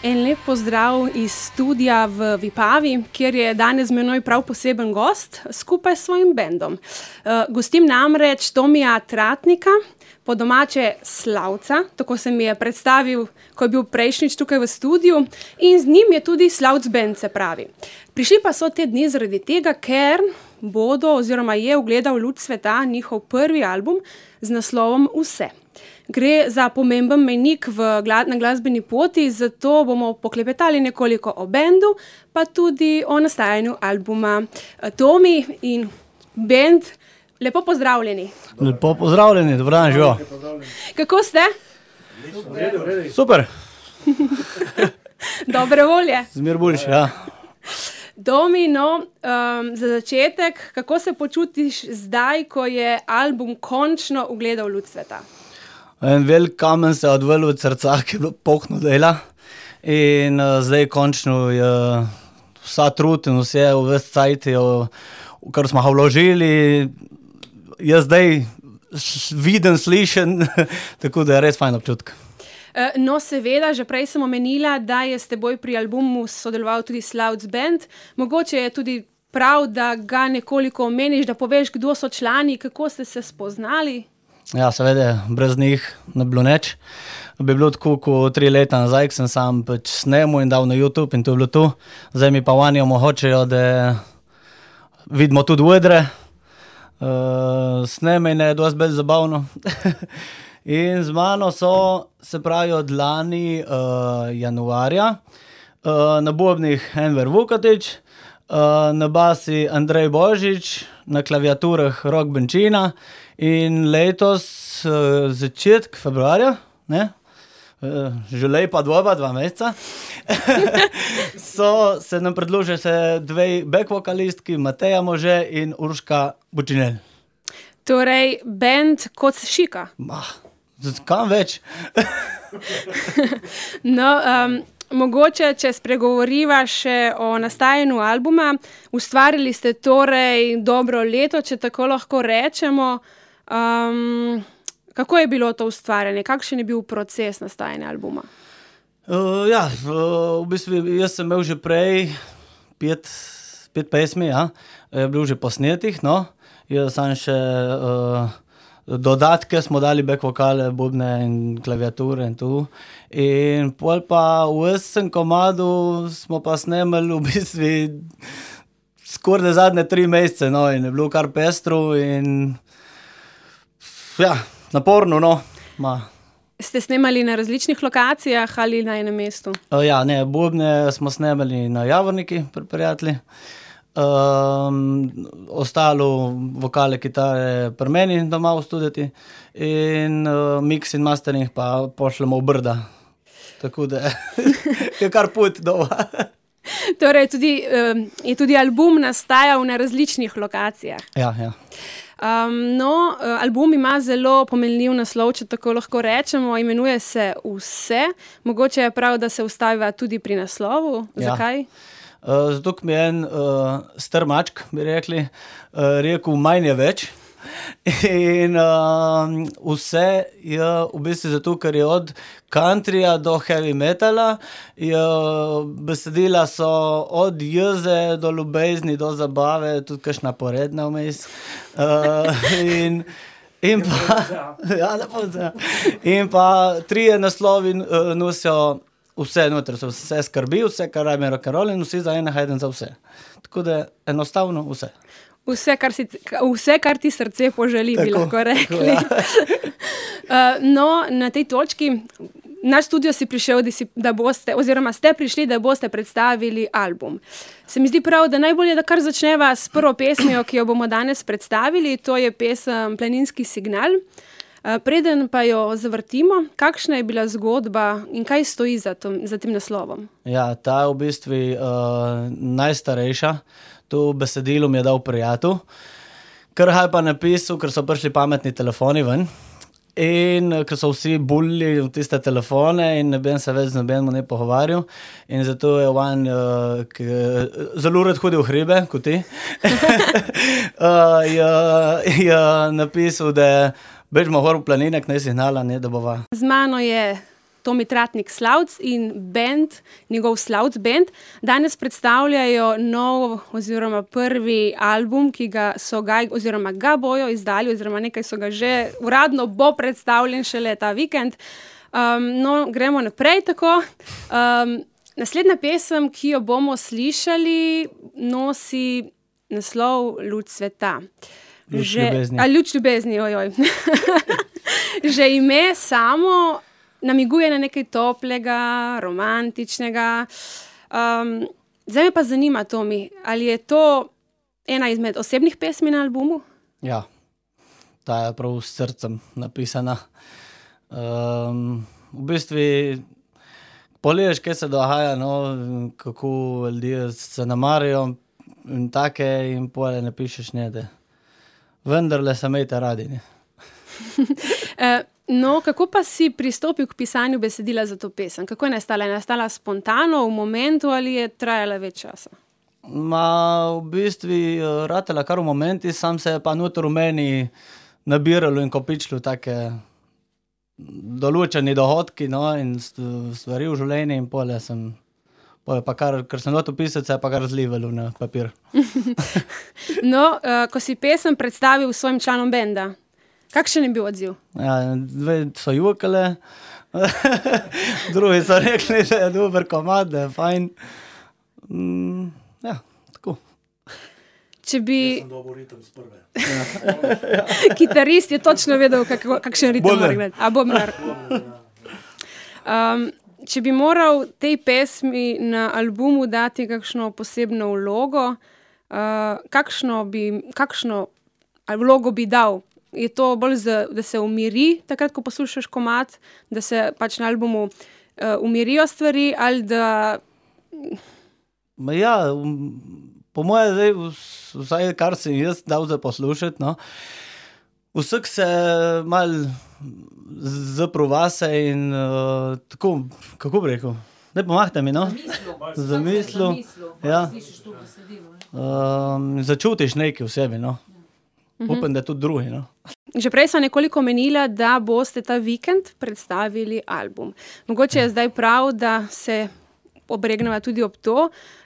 En lep pozdrav iz studia v Vipavi, kjer je danes z menoj prav poseben gost skupaj s svojim bendom. Gostim namreč Tomija Tratnika, po domače Slavca, tako se mi je predstavil, ko je bil prejšnjič tukaj v studiu, in z njim je tudi Slavc bend, se pravi. Prišli pa so te dni zaradi tega, ker bodo oziroma je ugledal luč sveta njihov prvi album z naslovom Vse. Gre za pomemben mejnik na glasbeni poti, zato bomo poklepetali nekoliko o bendu, pa tudi o nastajanju albuma. Tomi in bend, lepo pozdravljeni. Lepo pozdravljeni, dobro dan, živo. Kako ste? Super. Dobre volje. Zmer boljši, ja. Tomi, za začetek, kako se počutiš zdaj, ko je album končno ugledal luč sveta? En velik kamen se je odvrl od srca, ki je bilo polno dela, in zdaj končno je vsa trud in vse ves cajt, kar smo ga vložili, je zdaj viden, slišen, tako da je res fajn občutek. No, seveda, že prej sem omenila, da je s teboj pri albumu sodeloval tudi Slavc bend. Mogoče je tudi prav, da ga nekoliko omeniš, da poveš, kdo so člani, kako ste se spoznali. Ja, seveda, brez njih ne bilo nič. Bi bilo tako, ko 3 leta nazaj, ko sem sam snemal in dal na YouTube in to je bilo to. Zdaj mi pa vani omogočajo, da vidimo tudi vedre. Snemanje je dosti bolj zabavno. In z mano so, se pravi, od lani januarja, na bobnih Enver Vukatić, na basi Andrej Božič, na klaviaturah Rok Benčina in letos, začetek februarja, ne? Že lepa doba, 2 meseca, so se nam predložili se 2 back vokalistki, Mateja Može in Urška Bučinel. Torej, bend kot šika. Kam več? No, mogoče, če spregovoriva še o nastajanju albuma, ustvarili ste torej dobro leto, če tako lahko rečemo. Kako je bilo to ustvarjanje? Kakšen je bil proces nastajanja albuma? Ja, v bistvu jaz sem imel že prej 5 pesmi, ja, je bilo že posnetih, no. Jaz sem še dodatke smo dali, back vokale, bobne in klaviature in tu. In pol pa v 8 komadu smo pa snemali v bistvu skoraj zadnje 3 mesece, no, in je bilo kar pestro in ja, naporno, no. Ste snemali na različnih lokacijah ali na enem mestu? Ja, ne, bobne smo snemali na Javorniki pri prijatelji. Ostalo vokale, kitare pri meni doma v studiju in mix in mastering pa pošljemo v Brda. Tako da je kar pot dolga. Torej, je tudi album nastajal na različnih lokacijah. Ja, ja. Album ima zelo pomenljiv naslov, če tako lahko rečemo, imenuje se Vse. Mogoče je prav, da se ustaviva tudi pri naslovu. Ja. Zakaj? Zato, ko mi je en star mačk, bi rekli, rekel, manj je več. In vse je v bistvu zato, ker je od countryja do heavy metala, besedila so od jeze do ljubezni, do zabave, tudi kakšna poredna vmes. In pa 3 naslovi nosijo vse noter, so vse skrbi, vse, kar rabi rock'n'roll in vsi za enega za vse. Tako da enostavno vse. Vse, kar ti srce poželi, bi lahko rekli. No, na tej točki, naš studio si prišel, da boste, oziroma ste prišli, da boste predstavili album. Se mi zdi prav, da najbolje, da kar začneva s prvo pesmijo, ki jo bomo danes predstavili, to je pesem Planinski signal. Preden pa jo zavrtimo, kakšna je bila zgodba in kaj stoji za tem naslovom? Ja, ta je v bistvu najstarejša. To besedilo mi je dal prijatelj, ker je pa napisal, ker so prišli pametni telefoni ven in ker so vsi bulili v tiste telefone in ne bi se več z nobenim ne pogovarjal. In zato je on, ki zelo rad hodi v hribe, kot ti, je napisal, da bežimo gor v planinek, ne signala, ne, da bova. Z mano je Tomi Tratnik Slavc in band, njegov Slavc band, danes predstavljajo nov oziroma prvi album, ki ga bojo izdali, oziroma nekaj so ga že, uradno bo predstavljen šele ta vikend. No, gremo naprej tako. Naslednja pesem, ki jo bomo slišali, nosi naslov Luč sveta. Luč ljubezni, ojoj. Že ime samo namiguje na nekaj toplega, romantičnega. Zdaj me pa zanima, Tomi, ali je to ena izmed osebnih pesmi na albumu? Ja, ta je prav s srcem napisana. V bistvu pogledaš, kaj se dogaja, no, kako ljudje se namarajo in take, in pole napišeš njede. Vendarle se imejte radi, ne. No, kako pa si pristopil k pisanju besedila za to pesem? Kako je nastala? Je nastala spontano, v momentu, ali je trajala več časa? V bistvu ratela kar v momenti, sam se je pa noter v meni nabiralo in kopičilo take določeni dohodki, no, in stvari v življenju, in pole pa ker sem noter pisati, se je pa kar zlivalo na papir. No, ko si pesem predstavil svojim članom benda, kakšen je bil odziv? Ja, dve so jokale, drugi so rekli, da je dober komad, da je fajn. Ja, tako. Če bi... Jaz sem dobil ritem s prve. Kitarist je točno vedel, kakšen ritem mora gledati. Bobnar. Če bi moral tej pesmi na albumu dati kakšno posebno vlogo, kakšno vlogo bi dal? Je to bolj, da se umiri takrat, ko poslušaš komad, da se pač na albumu umirijo stvari, ali da... Ja, po moje zdaj, vsaj kar sem jaz dal za poslušati, no, vsak se malo zaprl vase in tako, kako bi rekel, daj pomahte mi, no? Zamislil. Ja. Začutiš nekaj v sebi, no. Upam, da tudi drugi, no. Že prej sem nekoliko omenila, da boste ta vikend predstavili album. Mogoče je zdaj prav, da se obregneva tudi ob to.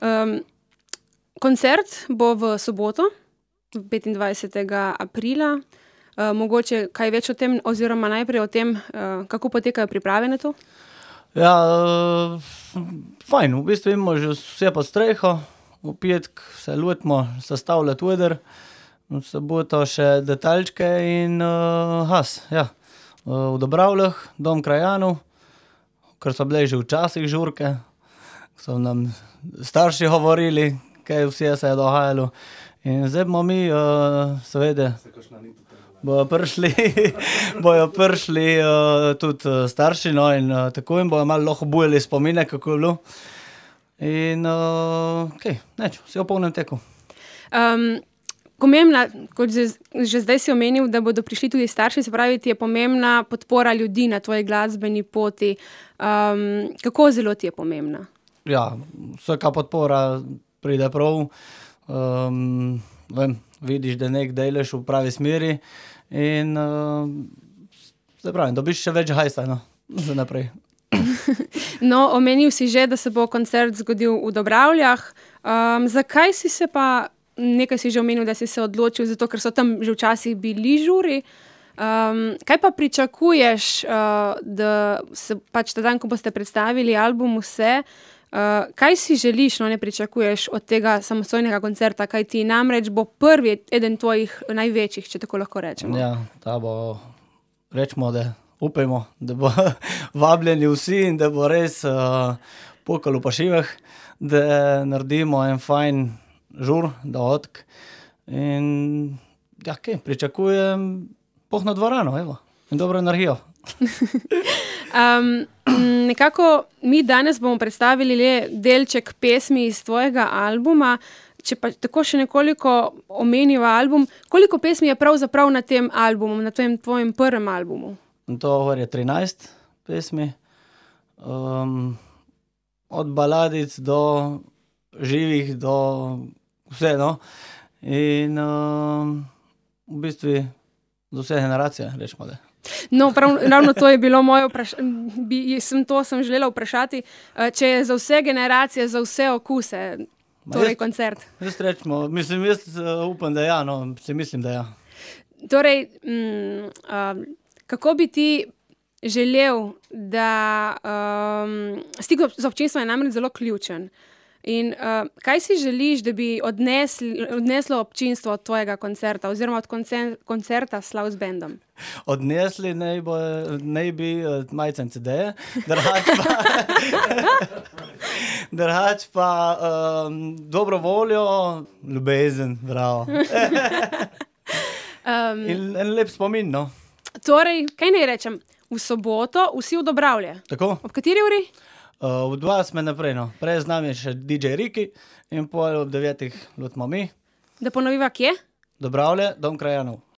Koncert bo v soboto, 25. aprila. Mogoče kaj več o tem, oziroma najprej o tem, kako potekajo priprave na to? Ja, fajn, v bistvu imamo že vse pod streho, v petek se lotimo sestavljati oder, v soboto še detaljčke in ja, v Dobravljah, dom krajanov, ker so bile že včasih žurke, so nam starši govorili, kaj vse se je dogajalo. In zdaj bomo mi, seveda, bojo prišli tudi starši, no, in tako jim bojo malo lahko bujali spomine, kako je bilo. In neč, vsi v polnem teku. Pomembna, kot že zdaj si omenil, da bodo prišli tudi starši, se pravi, ti je pomembna podpora ljudi na tvoji glasbeni poti. Kako zelo ti je pomembna? Ja, vsaka podpora pride prav. Vidiš, da nek delaš v pravi smeri in se pravi, dobiš še več hajsa, no, za naprej. No, omenil si že, da se bo koncert zgodil v Dobravljah. Zakaj si se pa, nekaj si že omenil, da si se odločil, zato ker so tam že včasih bili žuri. Kaj pa pričakuješ, da se pač ta dan, ko boste predstavili album vse, kaj si želiš, no, ne pričakuješ od tega samostojnega koncerta, kaj ti namreč bo prvi eden tvojih največjih, če tako lahko rečemo? Ja, ta bo, rečemo, da upajmo, da bo vabljeni vsi in da bo res pokalo po šivah, da naredimo en fajn žur, dohodk. In ja, kaj, pričakujem polno dvorano, evo, in dobro energijo. Nekako mi danes bomo predstavili le delček pesmi iz tvojega albuma. Če pa tako še nekoliko omeniva album, koliko pesmi je pravzaprav na tem albumu, na tem tvojem prvem albumu? To je 13 pesmi. Od baladic do živih, do vse, no. In v bistvu za vse generacije, rečemo, da. No, ravno to je bilo moje vprašanje, sem želela vprašati, če je za vse generacije, za vse okuse, torej koncert. Jaz rečemo, jaz upam, da ja, no, si mislim, da ja. Torej, kako bi ti želel, da stik z občinstvom je namreč zelo ključen. In kaj si želiš, da bi odneslo občinstvo od tvojega koncerta oziroma od koncerta Slav z bendom? Odnesli naj bi majcen CD-je, drugač pa dobro voljo, ljubezen, bravo. In en lep spomin, no. Torej, kaj naj rečem? V soboto vsi v Dobravlje. Tako. Ob kateri uri? V 20 naprej, no. Prej z nami je še DJ Riki in pol ob 9 lutimo mi. Da ponoviva kje? Dobravlje, Dom krajanov.